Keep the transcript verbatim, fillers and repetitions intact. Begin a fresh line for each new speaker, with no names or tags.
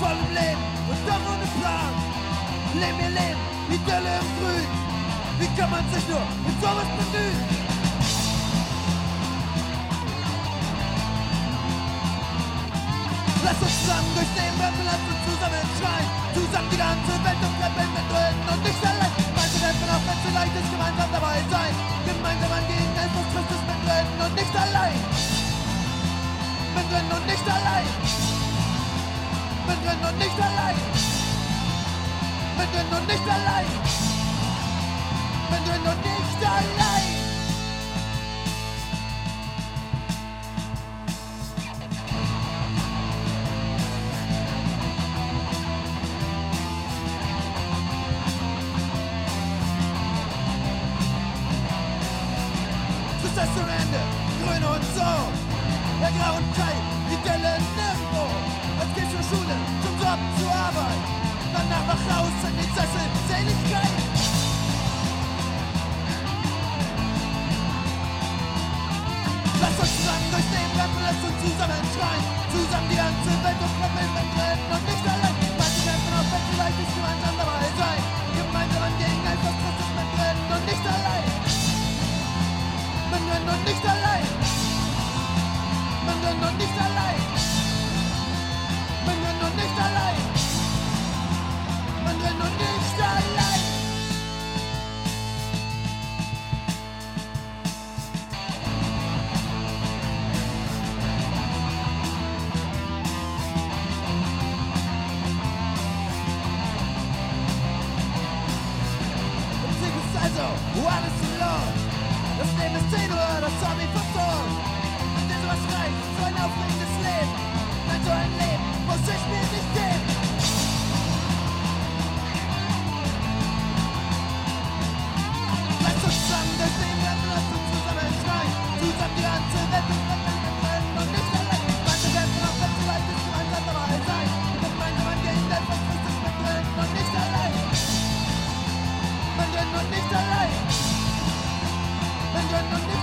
voll im Leben und doch ohne Plan. Leben ihr Leben, wie Delle im Grün. Wie kann man sich nur mit sowas bemühen? Lass uns zusammen durchs Leben rappen, lass uns zusammen schreien. Zusammen die ganze Welt umklappen mit Dritten und nicht allein. Gemeinsam helfen, auch wenn es so leicht ist, gemeinsam dabei sein. Gemeinsam angehen, Jesus Christus mit Dritten und nicht allein. Mit Dritten und nicht allein. Mit Dritten und nicht allein. Mit Dritten und nicht allein. Mit Dritten und nicht allein. Bis zum Ende, grün und so, der grau und kalt, die Delle nirgendwo. Jetzt geht's zur Schule, zum Job, zur Arbeit, danach nach raus in die Sessel, Seligkeit. Lass uns zusammen durchs Leben rappen, lass uns zusammen schreien, zusammen die ganze Welt umklappen mit Dritten und nicht allein. Manche kämpfen auf, wenn vielleicht ist gemeinsam dabei sein, gemeinsam angehen, einfach Christus mit Dritten und nicht allein. Man rennt und nicht allein. Man rennt und nicht allein. Man rennt und nicht allein. Man rennt und nicht allein. Und Sieg ist also, alles verloren. Das Leben ist zehn Uhr, das Zombie versorgt. Und dir sowas reicht, so ein aufregendes Leben. Nein, so ein Leben muss ich mir nicht geben. Lass uns zusammen durchs Leben rennen, lass uns zusammen schreien. Zusammen die ganze Welt umrennen und nicht allein. Manche kämpfen auch, wenn es leicht ist, gemeinsam dabei sein. Gemeinsam angehen, denn was Christus mit Dritten und nicht allein. Man rennt und nicht allein. Man rennt und nicht